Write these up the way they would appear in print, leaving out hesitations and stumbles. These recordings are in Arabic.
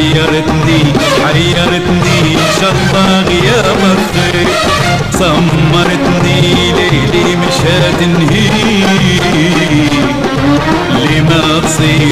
حيرتني شطا غيابك خير، سمرتني ليلي مشى تنهي. لما تصير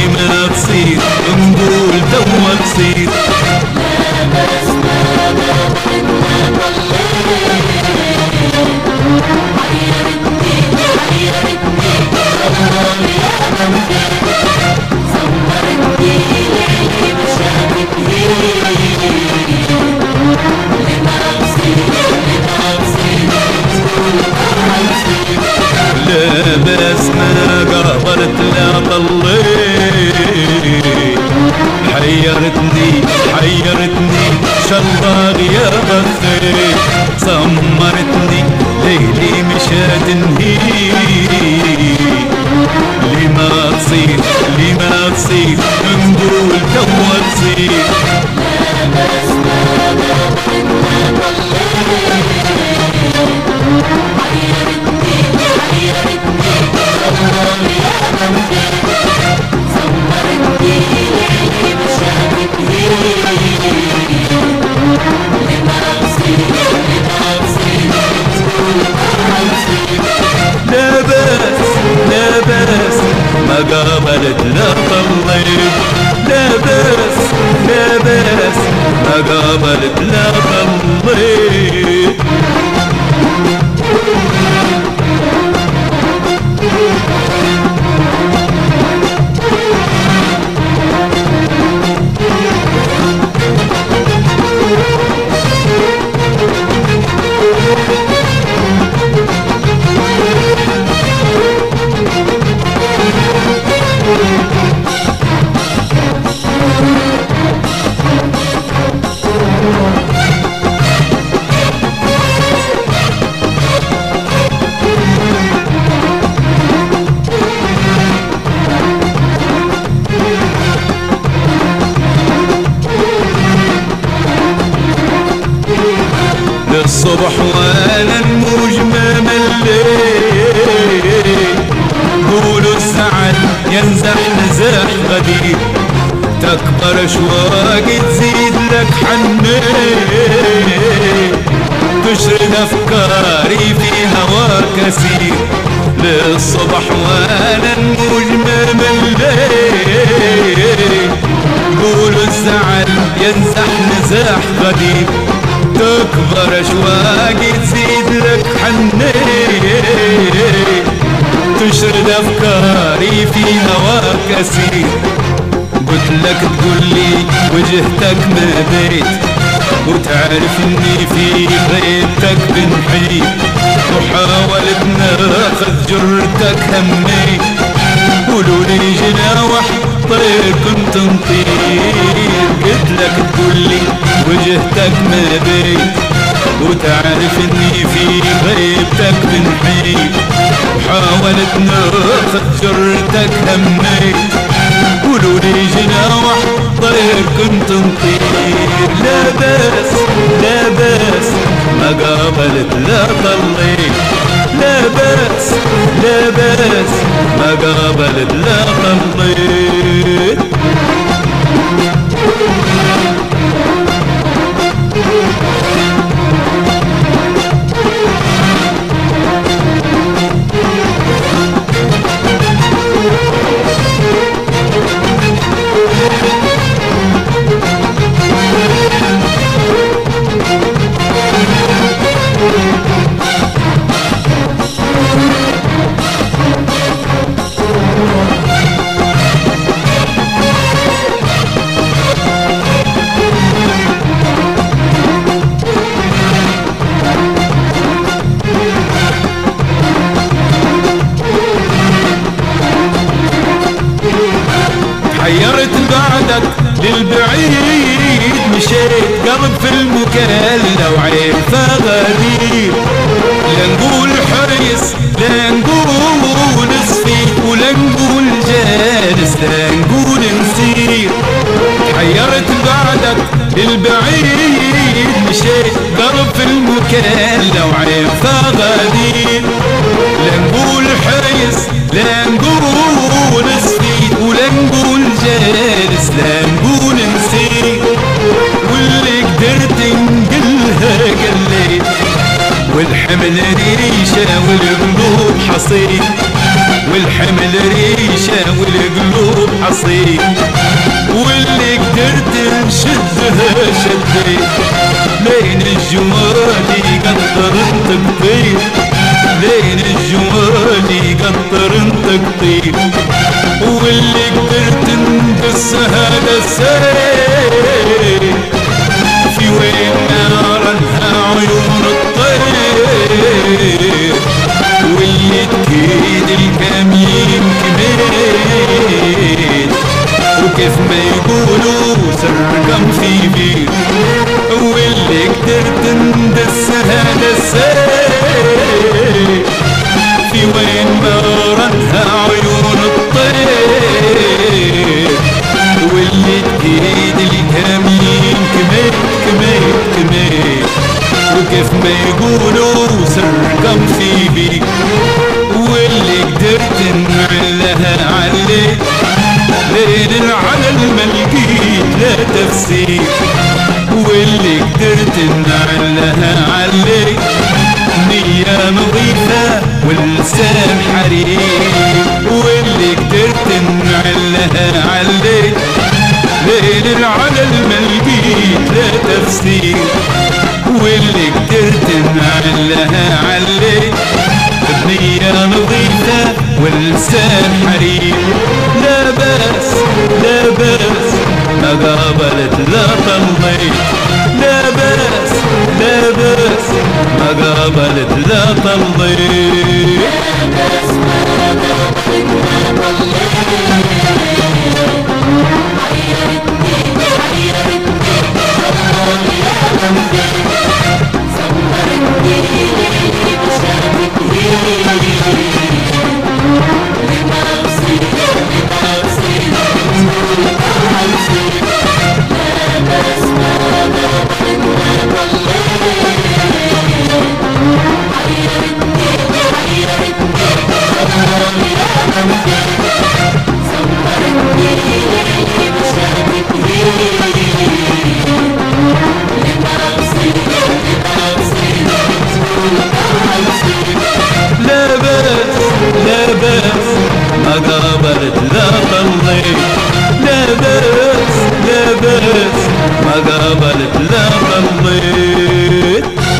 نقول توا تصير. لا بس ما قابلت لا طليت، حيرتني شرطة غيابك خير، سمرتني ليلي مشى تنهي. لما تصير نقول توا تصير. لا بس ما قابلت لا طليت، لا بس ما قابلت لا طليت. الصبح وانا المجمم الليل، قولوا الزعل ينزح نزاح غدير، تكبر اشواق تزيد لك حنين، تشرد افكاري في هواك اسير. للصبح وانا المجمم الليل، قولوا الزعل ينزح نزاح غدير، تكبر اشواقي تزيد لك حنين، تشرد افكاري في هواك اسير. قلت لك تقولي وجهتك ما بيت، وتعرف اني في غيبتك بنحيد، وحاولت ناخذ جرتك همي، قولوا لي جناوح طير كنت نطير. قلت لك تقولي وجهتك ما بيت، وتعرف اني في غيبتك بنحيد، وحاولت ناخذ جرتك همي، قولوا لي جناوح طير كنت نطير. لا بس ما قابلت لا طليت، لا بس ما قابلت لا طليت. حيرت بعدك للبعيد، مشيت قلب في المكلا وعين فغدير. لا نقول حريص لا نقول صفي، ولا نقول جالس لا نقول نسير. حيرت بعدك للبعيد، مشيت قلب في المكلا وعين فغدير. لا نقول حريص لا نقول صفي، ولا نقول جالس لا نقول نسير. والحمل ريشة والقلوب حصيد، والحمل ريشة والقلوب حصيد، واللي قدرت نشدها شديت، لين الجوال يقطر انت كطير، لين الجوال يقطر انت كطير، واللي قدرت ندسها دسيت، في وين نارها عيون الطير، واللي تكيد الكمين كمين، وكيف ما يقولوا سرقم في بير، واللي قدرت ندسها دسيت، في وين ما ردها عيون الطير، واللي تكيد الكمين كمين كمين كمين، وكيف ما يقولوا سرقم في بير، واللي قدرت نعلها عليك، لين العلل ما لقيت لا تفسير، واللي قدرت نعلها عليك، نية نظيفة ولسان حرير، واللي قدرت نعلها عليك، لين العلل ما لقيت لا تفسير، واللي قدرت نعلها عليك، بنية نظيفة ولسان حرير، لا بأس لا بأس ما قابلت لا طليت، لا بأس لا بأس ما قابلت لا طليت، لا بأس ما قابلت لا قابلت لا طليت.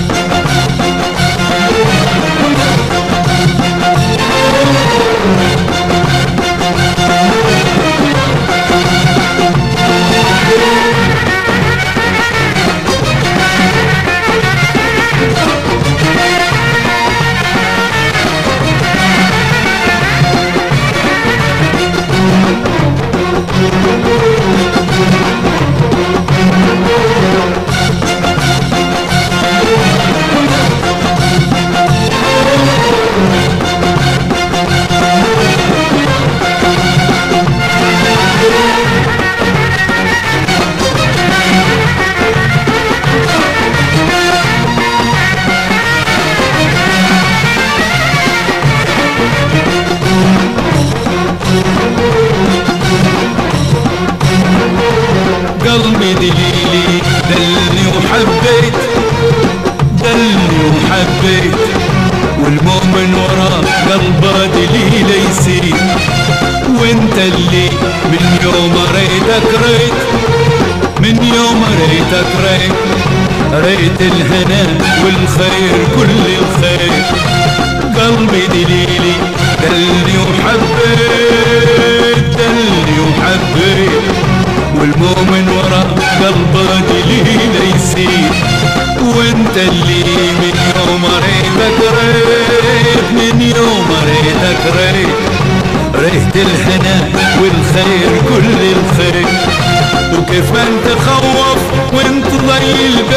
قلبي دليلي دلني وحبيت، دلني وحبيت، والمؤمن وراه قلبه دليل يسير، وانت اللي من يوم ريتك ريت، من يوم ريتك ريت، ريت الهنا والخير كل الخير. قلبي دليلي دلني وحبيت، دلني وحبيت، والمؤمن ورا قلبه دليل يسير، وانت اللي من يوم ريتك ريت، من يوم ريتك ريت، ريت الهنا والخير كل الخير. وكيف ما انت خوف وانت ضي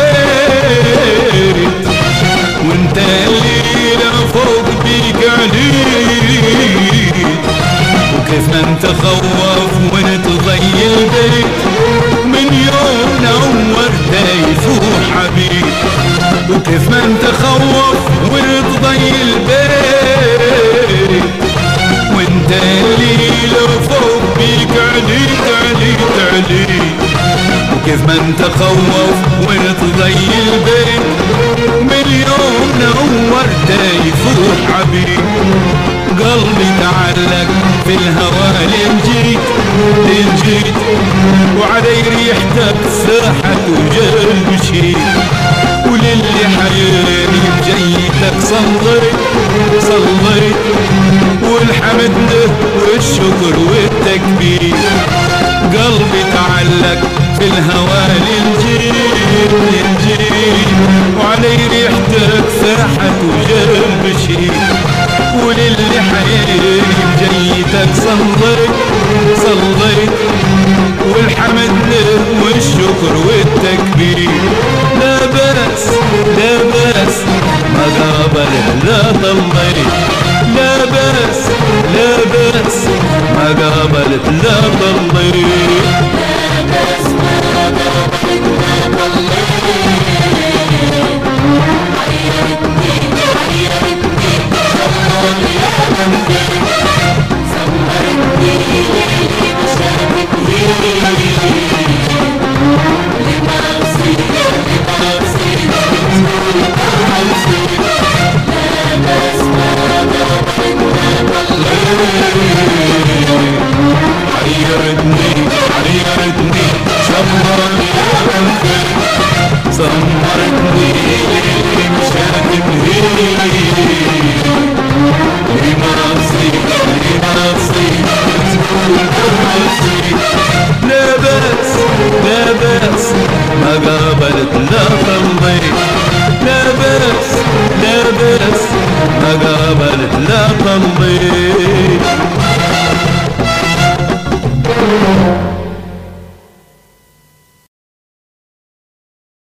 البيت، وانت اللي لفوق بيك عليك، وكيف ما انت خوف وانت ضي البيت، من يوم نورت يفوح حبيب. وكيف ما انت خوف وانت ضي البيت، وانت اللي لفوق بيك عليك عليك عليك. وكيف ما انت خوف وانت ضي البيت، من يوم نور ورده يفوح عبيد. قلبي تعلق في الهوى لين جيت وعلي ريحتك فرحت وجلب شيد. وللي حيرني بجيتك صليت والحمد له والشكر والتكبير. قلبي تعلق في الهوى للجيل وعلي ريحتك فرحت وجلب شيد. وللي حيرني بجيتك صليت والحمد له والشكر والتكبير. لا بأس ما قابل لا طليت. لا بأس ما قابلت لا طليت. حيرتني زمرتني مشاتني لماصي لا بأس ما قابلت لا طليت. لا بأس ما قابلت لا طليت.